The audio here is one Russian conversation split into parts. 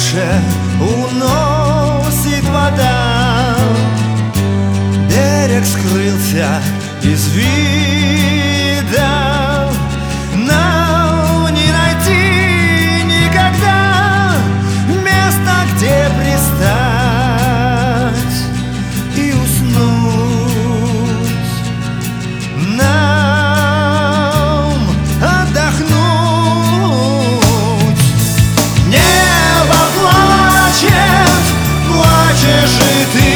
дальше уносит вода. Берег скрылся из вида, нам не найти никогда места, где пристать и уснуть. Нам отдохнуть. Небо плачет, плачешь и ты.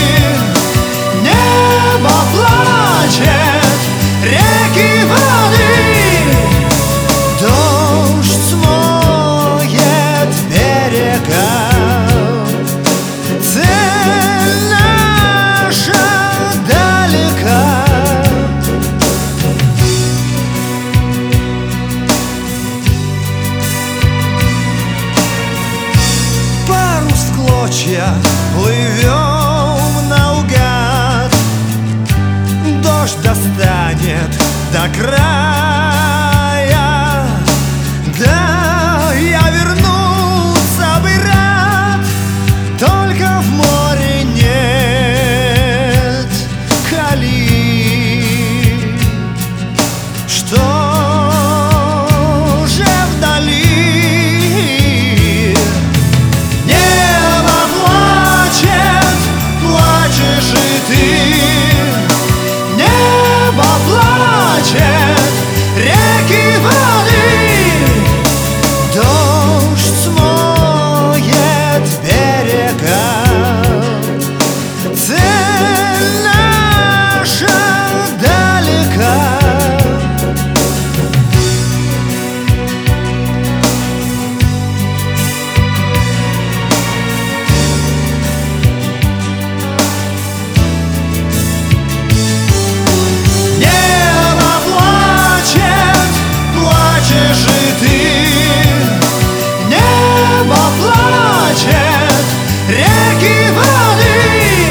Небо плачет, реки воды. Дождь смоет берега. Цель наша далека. Парус в клочья, плывем наугад. Дождь достанет до края. Да, я вернуться бы рад, только в море нет колеи. Что же вдали? Небо плачет, плачешь и ты. Небо плачет, реки воды. Дождь смоет берега. Цель наша далека. Небо плачет, плачешь и ты. Небо плачет, реки воды.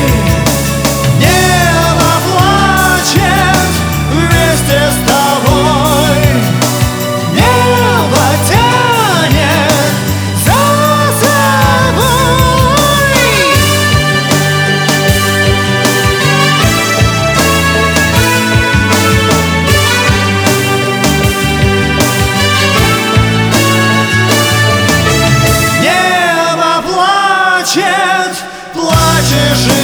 Небо плачет вместе с тобой. Небо тянет за собой. Небо плачет, плачешь и